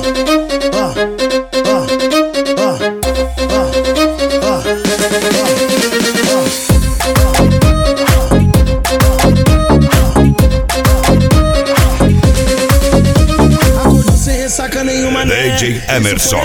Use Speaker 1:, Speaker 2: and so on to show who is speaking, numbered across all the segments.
Speaker 1: DJ Emerson,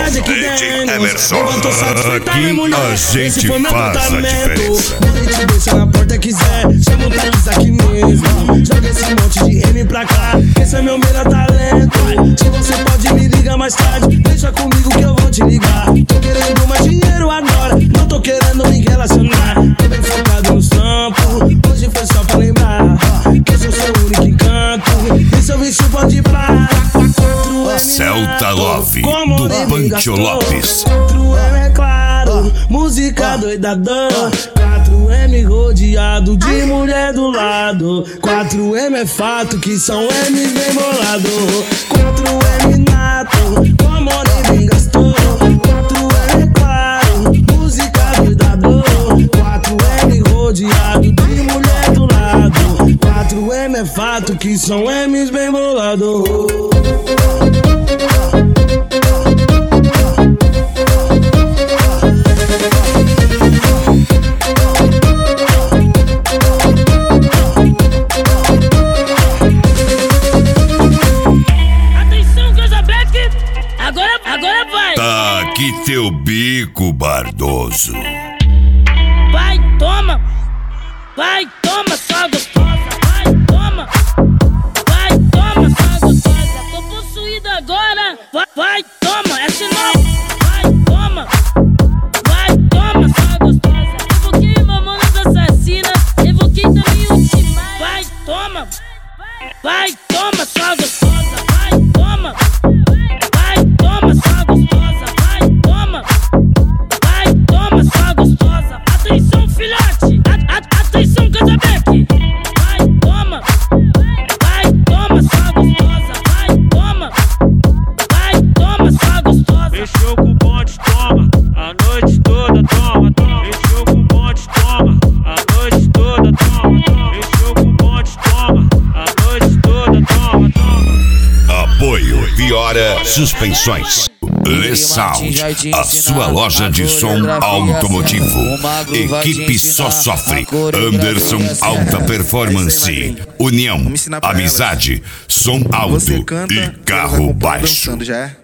Speaker 1: aqui a gente faz a diferença.
Speaker 2: Te deixa na porta quiser, chama o Thaís aqui mesmo. Joga esse monte de M pra cá, esse é meu melhor talento. Se você pode me ligar mais tarde, deixa comigo que eu vou te ligar. Tô querendo mais dinheiro agora, não tô querendo me relacionar. Tô bem focado no trampo, hoje foi só pra lembrar que eu sou seu único encanto. E seu bicho pode parar.
Speaker 1: Celta Love, do Pancho Lopes.
Speaker 2: 4M é claro, música doidadão. 4M rodeado de mulher do lado. 4M é fato que são M's bem bolado. 4M nato, o amor nem gastou. 4M é claro, música doidadão. 4M rodeado de mulher do lado. 4M é fato que são M's bem bolado.
Speaker 3: Agora vai!
Speaker 1: Tá aqui teu bico, Bardoso.
Speaker 3: Vai, toma! Vai, toma, só gostosa! Vai, toma! Vai, toma, só gostosa! Tô possuído agora! Vai, toma! É sinal! Vai, toma! Vai, toma, só gostosa! Evoquei Mamonas Assassinas, evoquei também o Timar. Vai, toma! Vai, toma, só gostosa! Vai, toma! Vai, toma, só gostosa! Vai, toma! Vai, toma, só gostosa! Atenção, filhote! Atenção, Casabeck! Vai, toma! Vai, toma, só gostosa! Vai, toma! Vai, toma, só gostosa!
Speaker 4: Mexeu com o bonde, toma! A noite toda, toma! Mexeu com o bonde, toma! A noite toda, toma! Mexeu com o bonde, toma! A noite toda, toma!
Speaker 1: Apoio Piora Suspensões. Le Sound, a sua loja de som automotivo. Equipe Só Sofre. Anderson Alta Performance. União, amizade, som alto e carro baixo.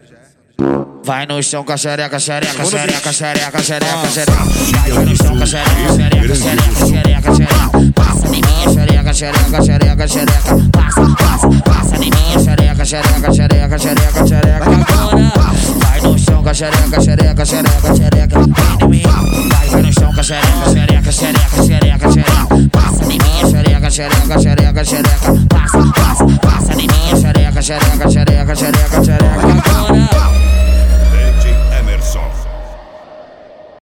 Speaker 5: Vai no chão com a xereca, xereca, xereca, xereca, xereca, xereca. Vai no chão com a xereca, xereca, xereca, xereca, xereca. Passa em mim, xereca, xereca, xereca, xereca. Passa, passa, passa em mim, xereca, xereca, xereca, xereca, xereca. Agora vai no chão com a xereca, xereca, xereca, xereca. Vem em mim, vai no chão com a xereca, xereca, xereca, xereca, xereca. Passa em mim, xereca, xereca, xereca, xereca. Passa, passa, passa em mim, xereca, xereca, xereca, xereca, xereca.